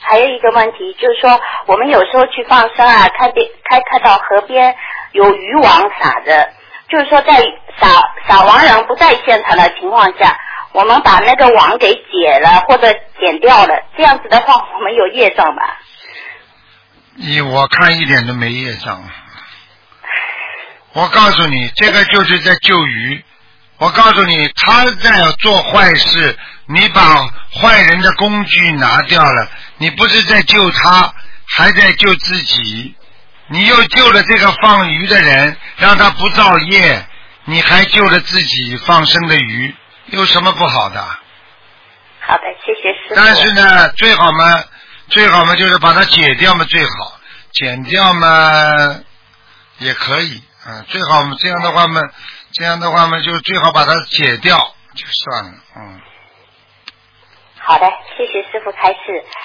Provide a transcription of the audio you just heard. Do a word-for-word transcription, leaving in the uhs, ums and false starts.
还有一个问题就是说，我们有时候去放生啊，看边看看到河边有渔网撒着，就是说在撒撒网人不在现场的情况下，我们把那个网给解了或者剪掉了，这样子的话，我们有业障吧？ 你我看一点都没业障。我告诉你，这个就是在救鱼。我告诉你，他在做坏事，你把坏人的工具拿掉了，你不是在救他，还在救自己。你又救了这个放鱼的人，让他不造业，你还救了自己放生的鱼，有什么不好的？ 好的，谢谢师傅。 但是呢，最好嘛，最好嘛就是把它解掉嘛，最好剪掉嘛也可以，嗯，最好这样的话嘛，这样的话嘛就最好把它解掉就算了，嗯。 好的，谢谢师傅开示。